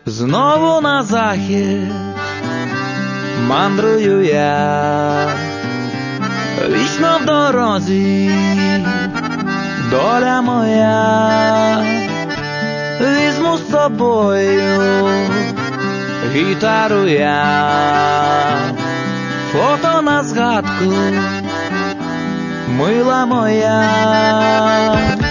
Знову на захід мандрую я, вічно в дорозі доля моя. Візьму з собою гітару я, фото на згадку, мила моя.